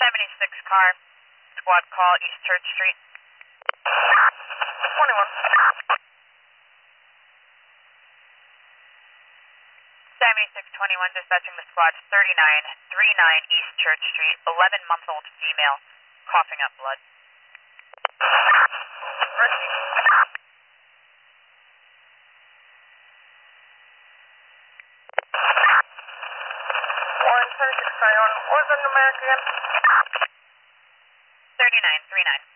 76 car, squad call, East Church Street. 21. 7621, dispatching the squad 3939 East Church Street, 11-month-old female, coughing up blood. Orange 26 Scion, what was the numeric again? 3939.